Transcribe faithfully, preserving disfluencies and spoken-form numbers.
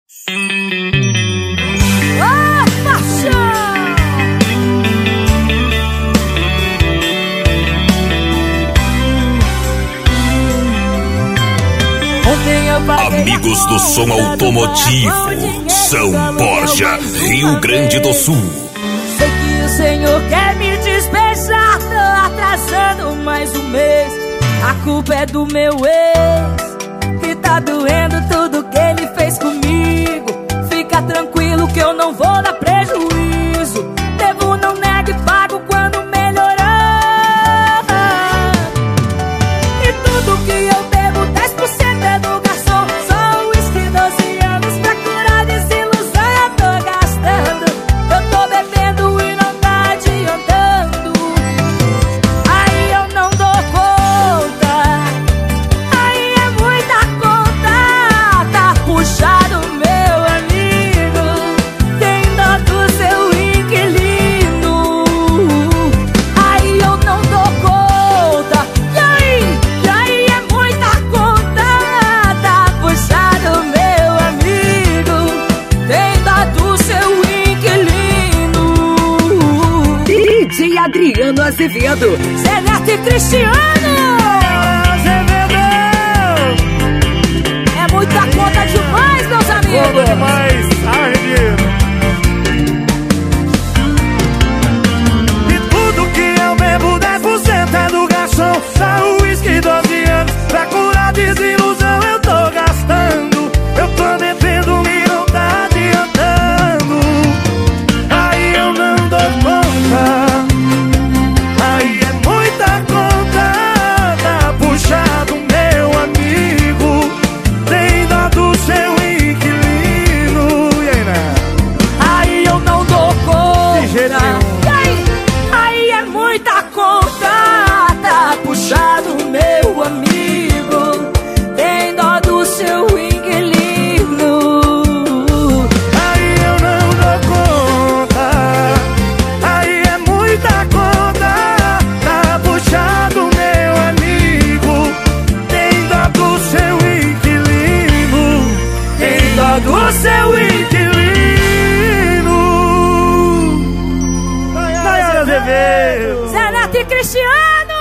Ah, paixão! Amigos do som automotivo, São Borja, Rio Grande do Sul. Sei que o Senhor quer me despejar, tô atrasando mais um mês. A culpa é do meu ex, que tá doendo tudo que ele fez comigo. Fica tranquilo que eu não vou dar prejuízo. Devo, não nego e pago quando melhorar. E tudo que eu devo, dez por cento é do garçom. Só o uísque, doze anos pra curar desilusão eu tô gastando. Eu tô bebendo e não tá adiantando. Aí eu não dou conta, aí é muita conta. Tá puxado, meu amigo, tem dó do seu inquilino. Aí eu não dou conta, e aí, e aí é muita conta. Tá puxado, meu amigo, tem dó do seu inquilino. D J Adriano Azevedo. Zé Neto e Cristiano Azevedo! é muita conta demais, meus Conta amigos. demais, arredio. E tudo que eu bebo, dez por cento é do garçom. Só o uísque, doze anos pra curar desilusão eu tô gastando. Eu tô bebendo e não tá adiantando. Aí eu não dou conta, aí é muita conta. Tá puxado, meu amigo, tem dó do seu inquilino. E aí, né? Aí eu não dou De jeito conta. nenhum. E aí, aí é muita conta. Tá puxado, meu amigo, tem dó do seu inquilino. Aí eu não dou conta, aí é muita conta. Tá puxado, meu amigo, tem dó do seu inquilino. Tem dó do seu inquilino. Nayara Azevedo. Zé Neto e Cristiano